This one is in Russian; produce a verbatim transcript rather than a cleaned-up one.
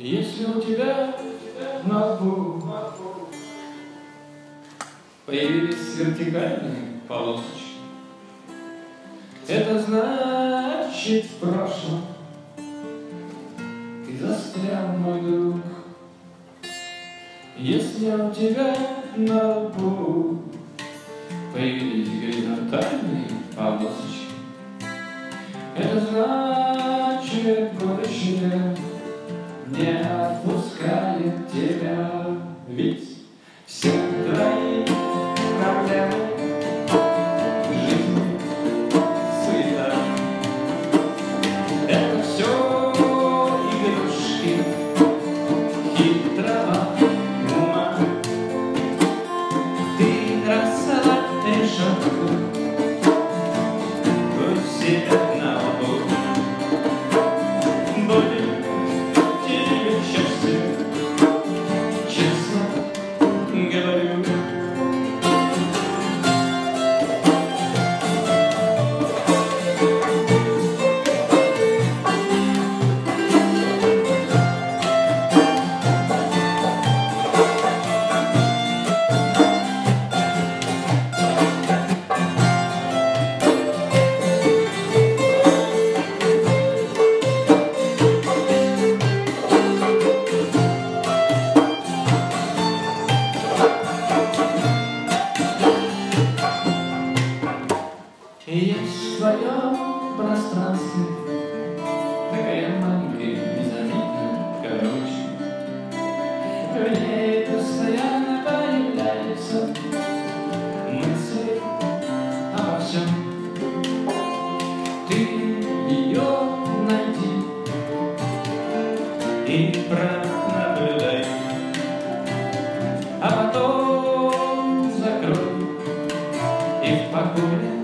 Если у тебя на лбу появились вертикальные полосочки, это значит в прошлом ты застрял, мой друг. Если у тебя на лбу появились горизонтальные полосочки, это значит будущее не отпускает тебя. Ведь все твои проблемы в жизни, суета — это все игрушки хитрого ума. Ты расслабишь руку, пусть себя на лбу. Будет тебе счастье, честно говорю. Есть в твоем пространстве такая маленькая, незаметная коробочка. В ней постоянно появляются мысли обо всем. Ты ее найди и пронаблюдай, а потом закрой и в покое